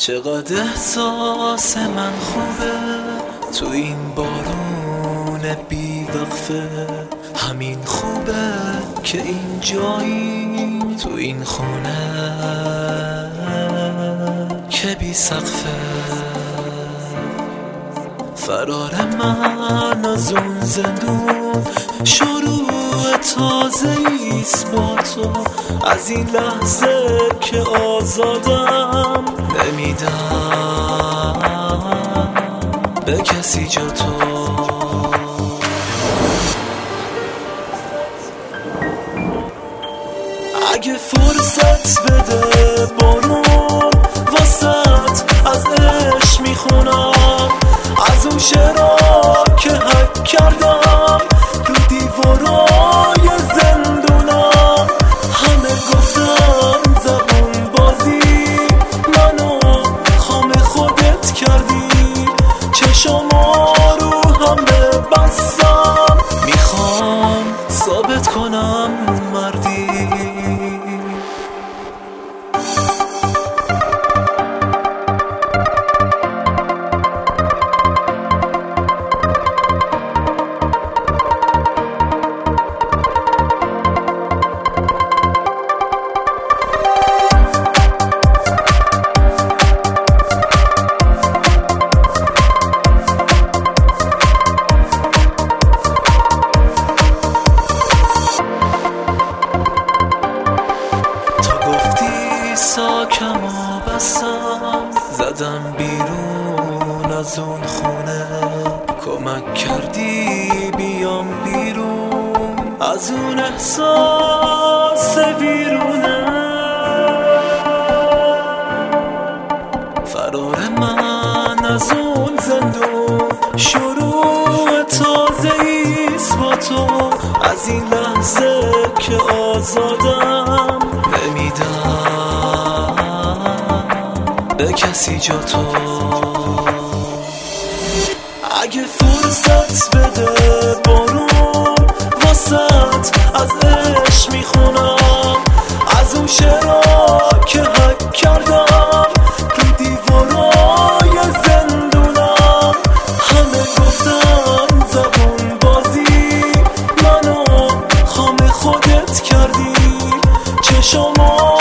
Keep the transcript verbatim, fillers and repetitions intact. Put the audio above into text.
چقدر احساس من خوبه تو این بارون بی وقفه. همین خوبه که این جایی تو این خونه که بی سقفه. فرار من از اون زندون شروع تازه ایست با تو. از این لحظه که آزادم نمیدم به کسی جا تو. اگه فرصت بده بارون واسط از عشق میخونم، از اون شعرها که حک کردم رو دیوارای زندونم. همه گفتن زبون بازی، منو خام خودت کردی. چشما رو هم ببستم، میخوام ثابت کنم مردی. ساکم و بستم زدم بیرون از اون خونه. کمک کردی بیام بیرون از اون احساس ویرونه. فرار من از اون زندون شروع تازه ایست با تو. از این لحظه که آزادم نمیدم به کسی جا تو. اگه فرصت بده بارون واسط از عشق میخونم، از اون شعرها که حک کردم رو دیوارای زندونم. همه گفتن زبون بازی، منو خام خودت کردی. چشما